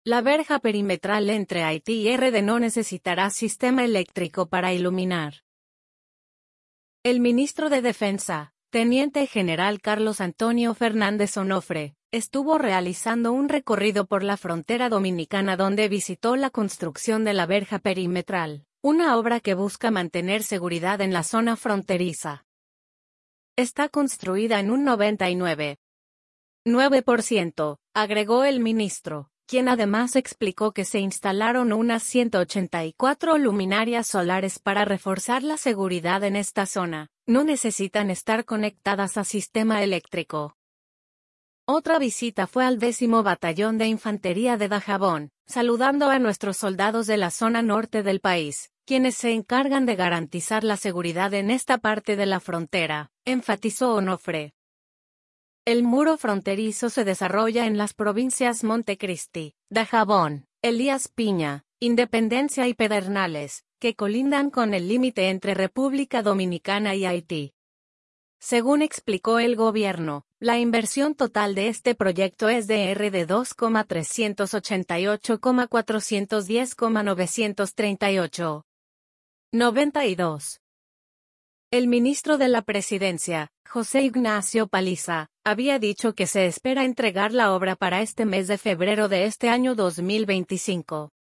La verja perimetral entre Haití y RD no necesitará sistema eléctrico para iluminar. El ministro de Defensa, Teniente General Carlos Antonio Fernández Onofre, estuvo realizando un recorrido por la frontera dominicana donde visitó la construcción de la verja perimetral, una obra que busca mantener seguridad en la zona fronteriza. Está construida en un 99,9%, agregó el ministro, quien además explicó que se instalaron unas 184 luminarias solares para reforzar la seguridad en esta zona. No necesitan estar conectadas a sistema eléctrico. Otra visita fue al 10º Batallón de Infantería de Dajabón, saludando a nuestros soldados de la zona norte del país, quienes se encargan de garantizar la seguridad en esta parte de la frontera, enfatizó Onofre. El muro fronterizo se desarrolla en las provincias Montecristi, Dajabón, Elías Piña, Independencia y Pedernales, que colindan con el límite entre República Dominicana y Haití. Según explicó el gobierno, la inversión total de este proyecto es de $2,388,410,938,92. El ministro de la Presidencia, José Ignacio Paliza, había dicho que se espera entregar la obra para este mes de febrero de este año 2025.